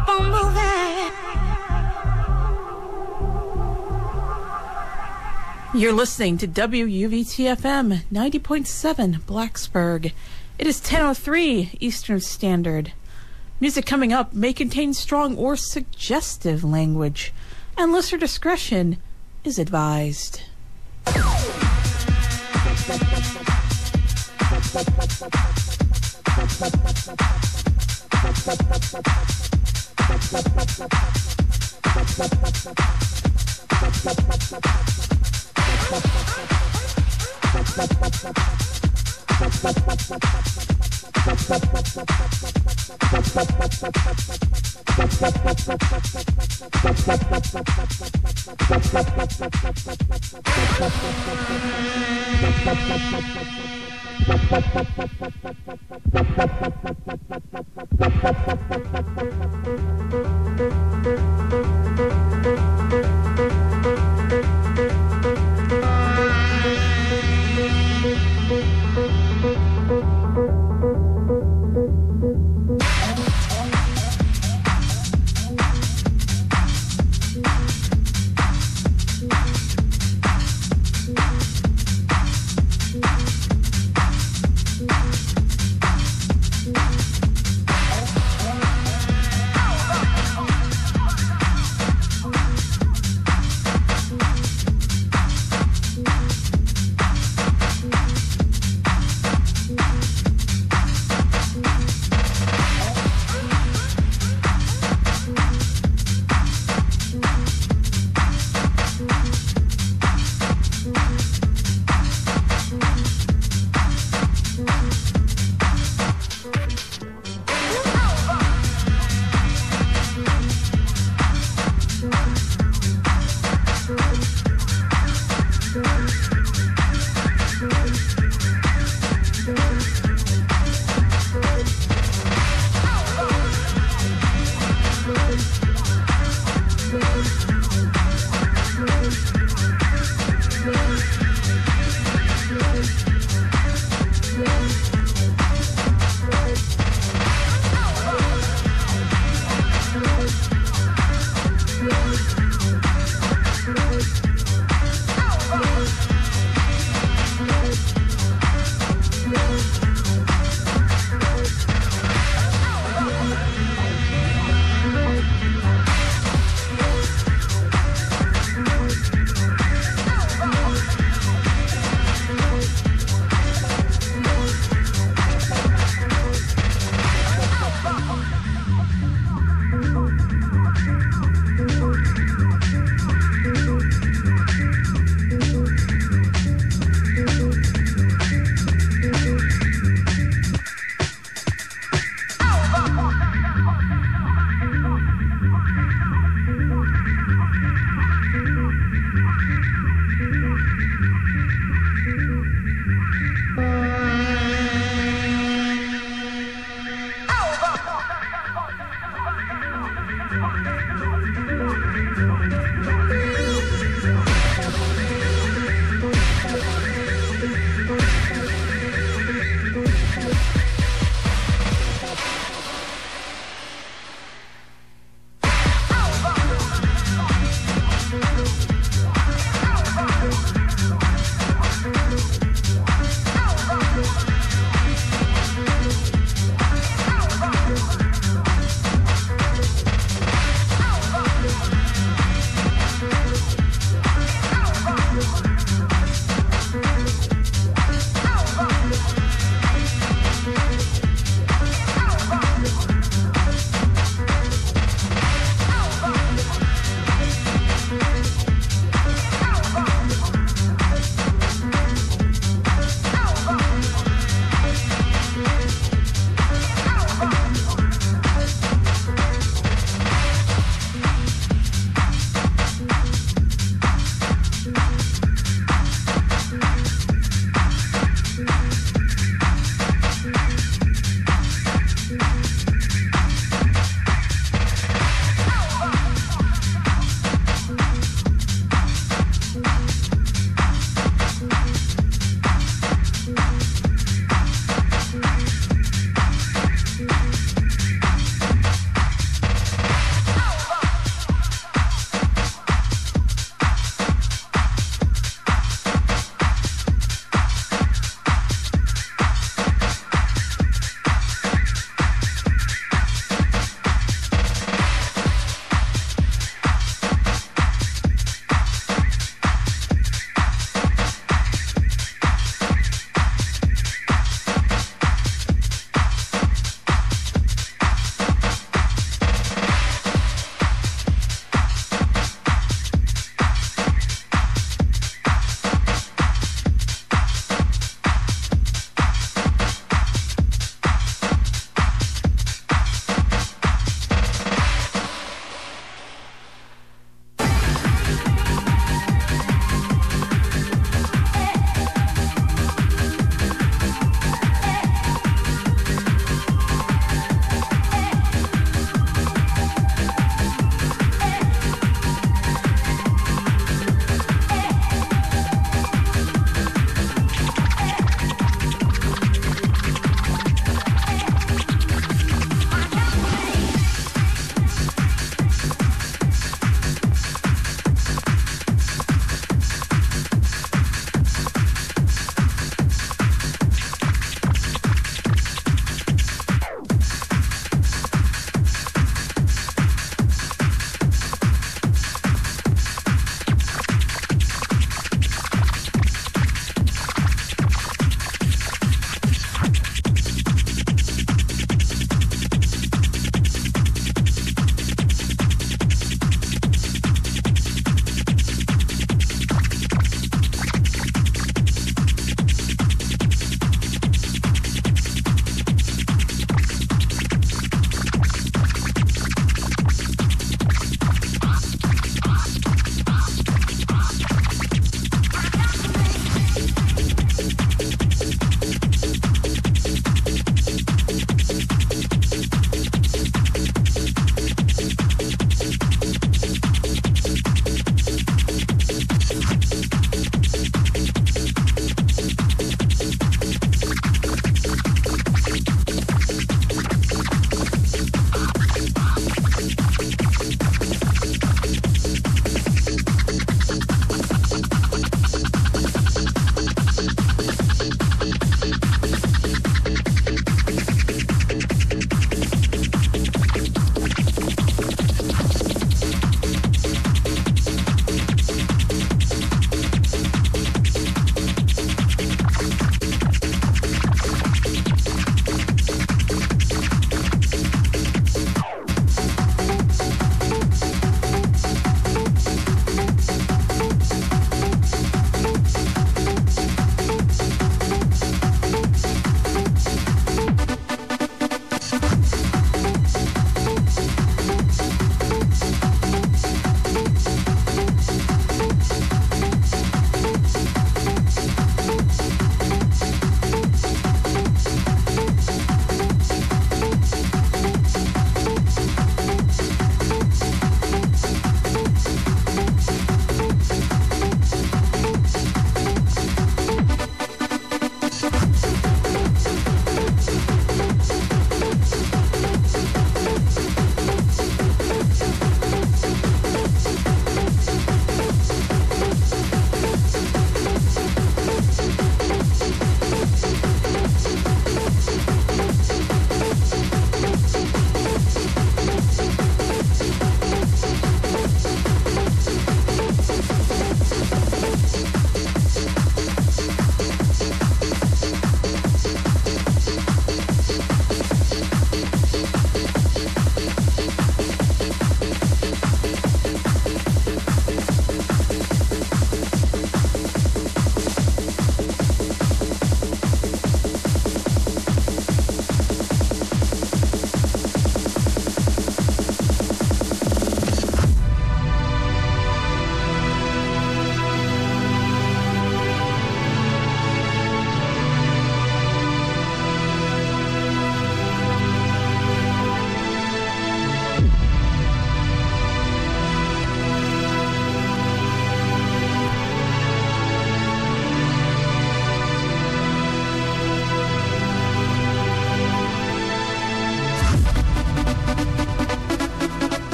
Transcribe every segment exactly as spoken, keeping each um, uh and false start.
keep on moving. You're listening to W U V T F M ninety point seven Blacksburg. It is ten oh three Eastern Standard. Music coming up may contain strong or suggestive language, and listener discretion is advised.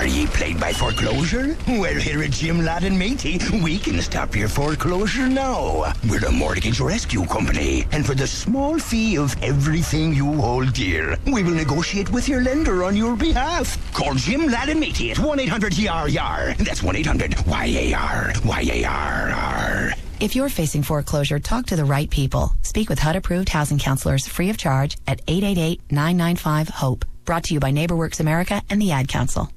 Are ye plagued by foreclosure? Well, here at Jim Ladd and Matey, we can stop your foreclosure now. We're the Mortgage Rescue Company, and for the small fee of everything you hold dear, we will negotiate with your lender on your behalf. Call Jim Ladd and Matey at one eight hundred Y A R Y A R. That's one eight hundred Y A R Y A R R. If you're facing foreclosure, talk to the right people. Speak with H U D-approved housing counselors free of charge at eight eight eight, nine nine five, HOPE. Brought to you by NeighborWorks America and the Ad Council.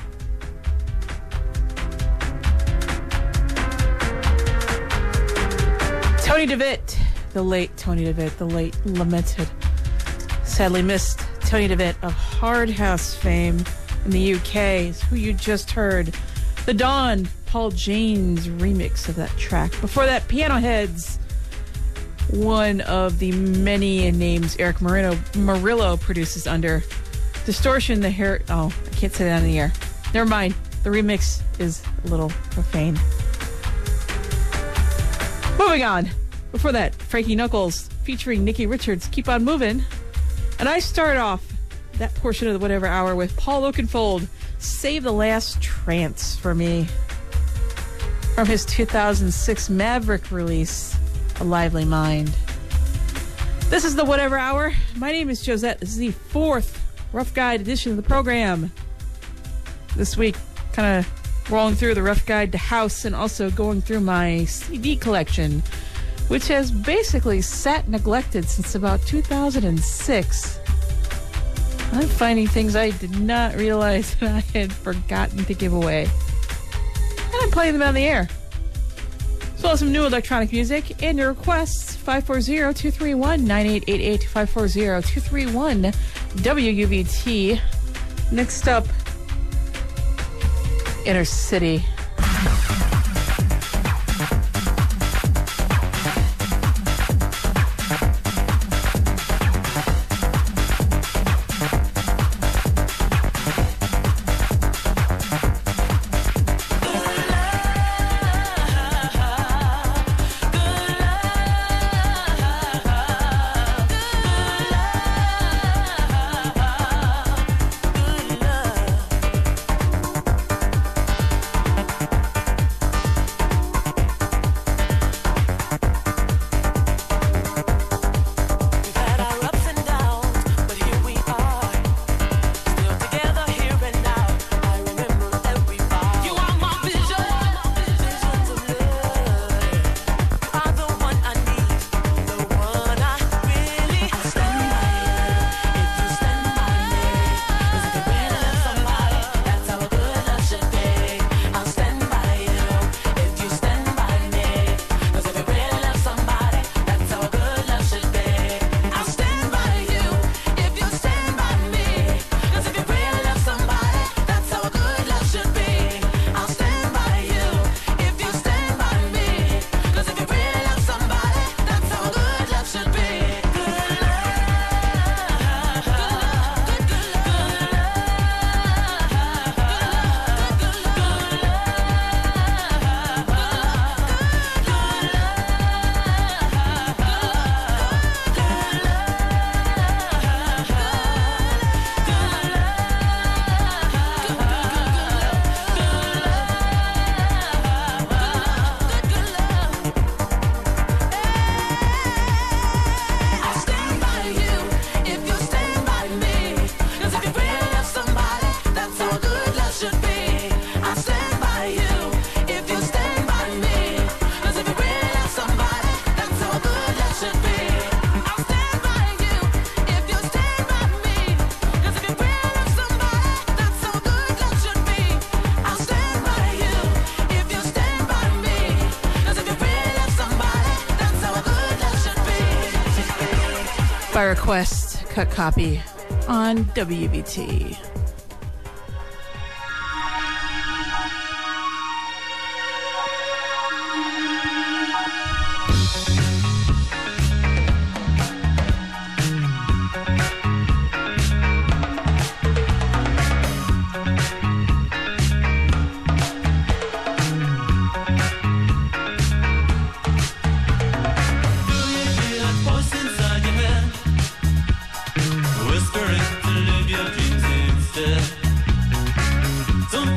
Tony DeVitt, the late Tony DeVitt, the late lamented, sadly missed Tony DeVitt of Hard House fame in the U K, is who you just heard. The Dawn, Paul James remix of that track. Before that, Piano Heads, one of the many names Eric Marino, Murillo produces under. Distortion, the hair... Oh, I can't say that on the air. Never mind. The remix is a little profane. Moving on. Before that, Frankie Knuckles featuring Nikki Richards, Keep On Moving. And I start off that portion of the Whatever Hour with Paul Oakenfold, Save the Last Trance for Me. From his two thousand six Maverick release, A Lively Mind. This is the Whatever Hour. My name is Josette. This is the fourth Rough Guide edition of the program. This week, kind of rolling through the Rough Guide to House and also going through my C D collection, which has basically sat neglected since about two thousand six. I'm finding things I did not realize that I had forgotten to give away. And I'm playing them on the air. As well as some new electronic music and your requests. five four zero, two three one, nine eight eight eight, five four zero, two three one, W U V T. Next up, Inner City. By request, cut copy on W B T. Whispering to live your dreams instead.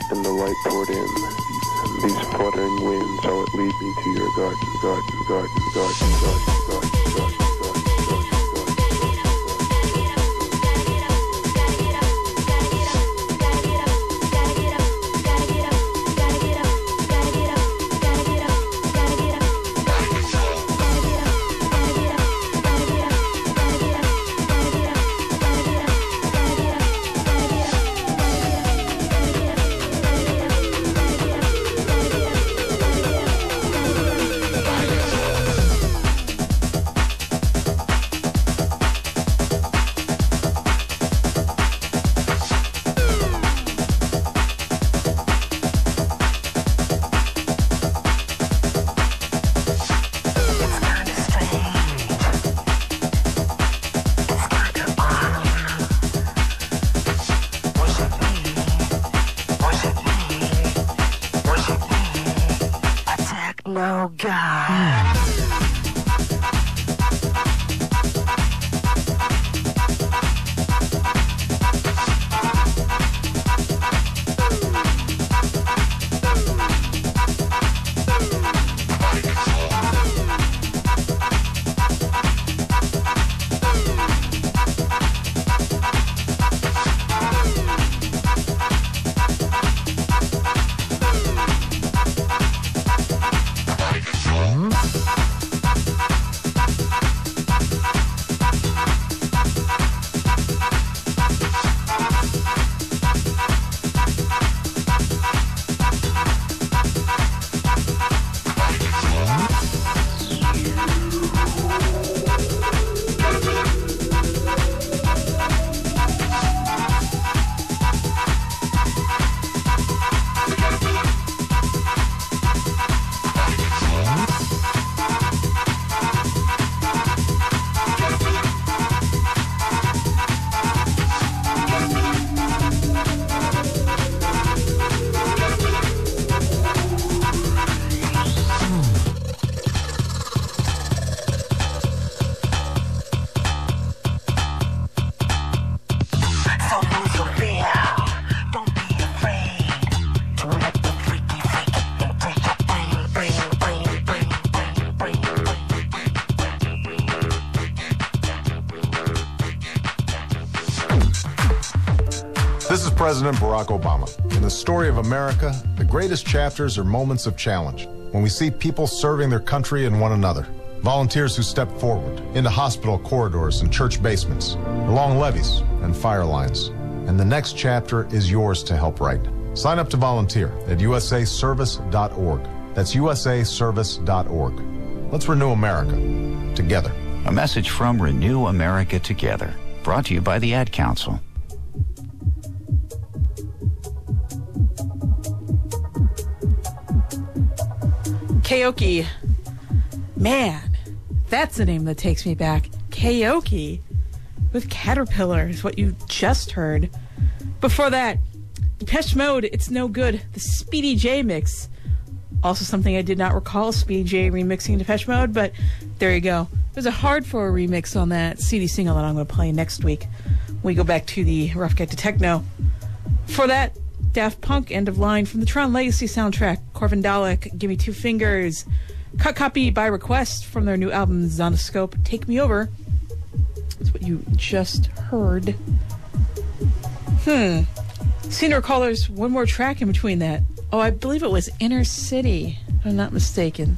and the light poured in. These fluttering winds, how it lead me to your garden, garden, garden, garden, garden, garden, garden, garden. No, God. This is President Barack Obama. In the story of America, the greatest chapters are moments of challenge, when we see people serving their country and one another. Volunteers who step forward into hospital corridors and church basements, along levees and fire lines. And the next chapter is yours to help write. Sign up to volunteer at U S A service dot org. That's U S A service dot org. Let's renew America together. A message from Renew America Together, brought to you by the Ad Council. Keoki. Man, that's the name that takes me back. Keoki with Caterpillar is what you just heard. Before that, Depeche Mode, It's No Good, the Speedy J mix. Also something I did not recall, Speedy J remixing Depeche Mode, but there you go. There's a hard for a remix on that C D single that I'm going to play next week when we go back to the Rough Guide to Techno. For that, Daft Punk, End of Line from the Tron Legacy soundtrack, Corvin Dalek, Give Me Two Fingers, cut copy by request from their new album Zonoscope, Take Me Over. That's what you just heard. Hmm. Seem to recall there's one more track in between that. Oh, I believe it was Inner City, if I'm not mistaken.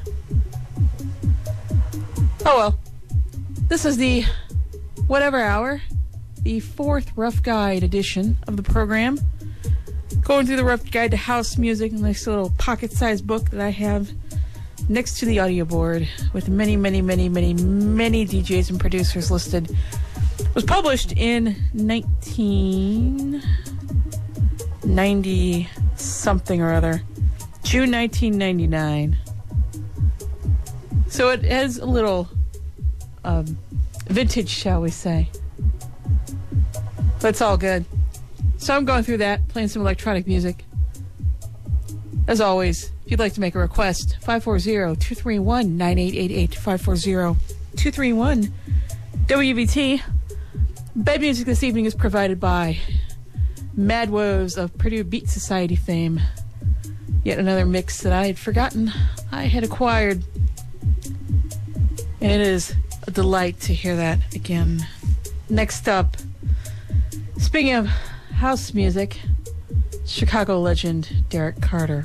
Oh well. This is the Whatever Hour, the fourth Rough Guide edition of the program. Going through the Rough Guide to House Music, a nice little pocket-sized book that I have next to the audio board with many, many, many, many, many D Js and producers listed. It was published in nineteen ninety something or other. June nineteen ninety-nine. So it has a little um, vintage, shall we say. But it's all good. So I'm going through that, playing some electronic music. As always, if you'd like to make a request, five four zero, two three one, nine eight eight eight, five four zero, two three one, W V T. Bed music this evening is provided by Mad Woes of Purdue Beat Society fame. Yet another mix that I had forgotten I had acquired. And it is a delight to hear that again. Next up, speaking of house music, Chicago legend Derrick Carter.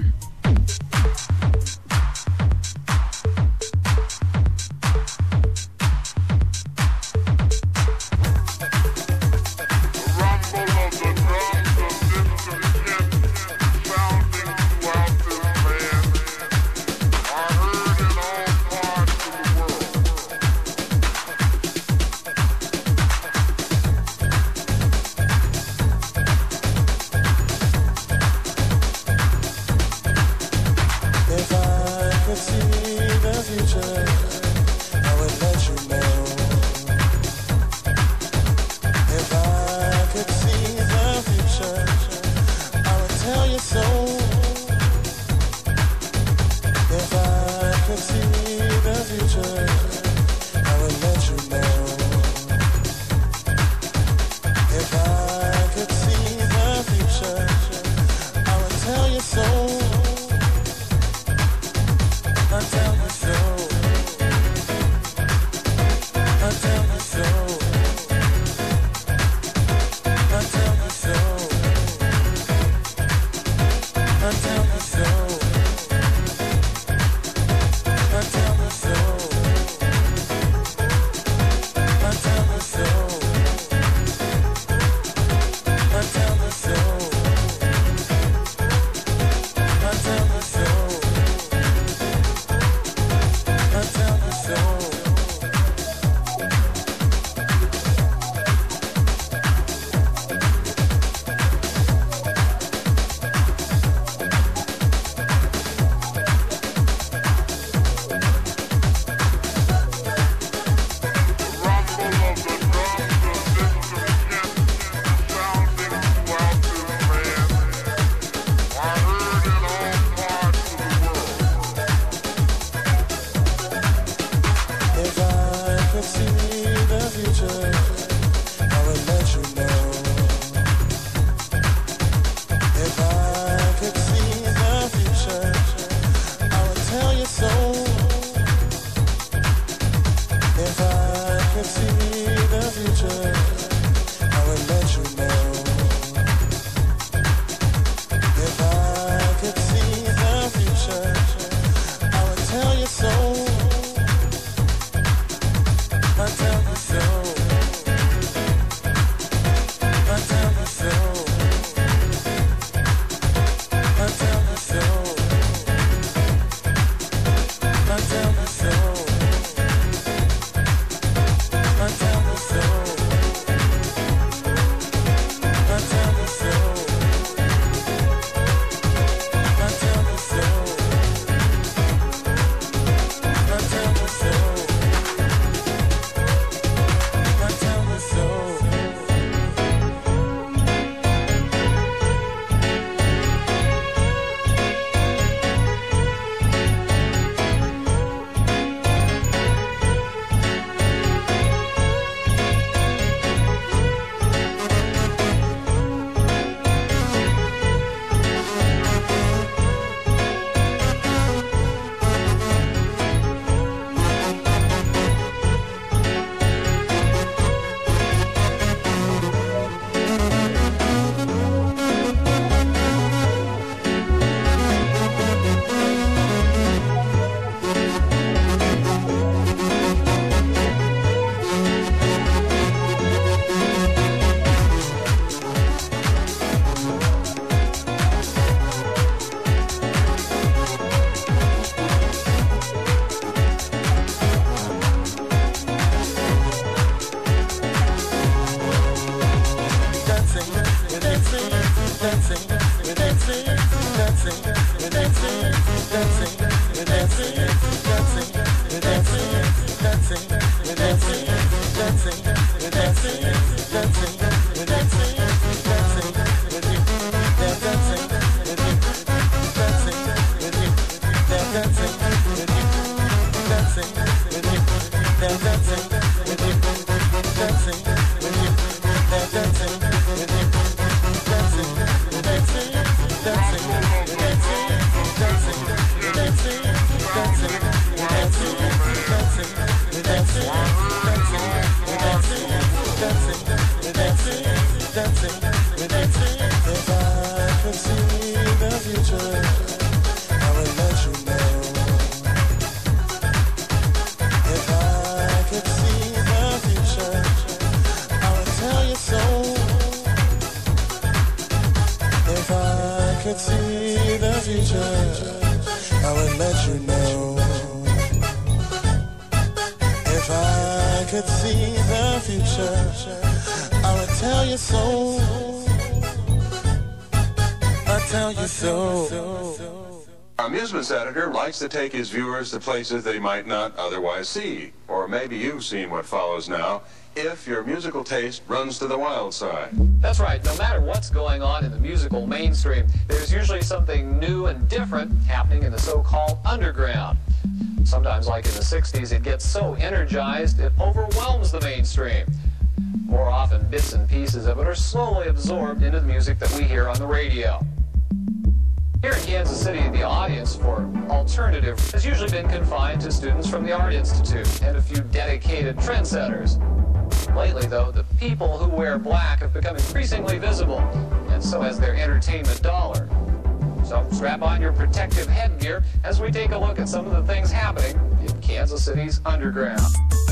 Dancing with you, dancing with you, dancing future, I would let you know. If I could see the future, I would tell you so. I'd tell you so. Our amusements editor likes to take his viewers to places they might not otherwise see. Or maybe you've seen what follows now, if your musical taste runs to the wild side. That's right. No matter what's going on in the musical mainstream, there's usually something new and different happening in the so-called underground. Sometimes, like in the sixties, it gets so energized it overwhelms the mainstream. More often, bits and pieces of it are slowly absorbed into the music that we hear on the radio. Here in Kansas City, the audience for alternative has usually been confined to students from the Art Institute and a few dedicated trendsetters. Lately, though, the people who wear black have become increasingly visible, and so has their entertainment dollar. So strap on your protective headgear as we take a look at some of the things happening in Kansas City's underground.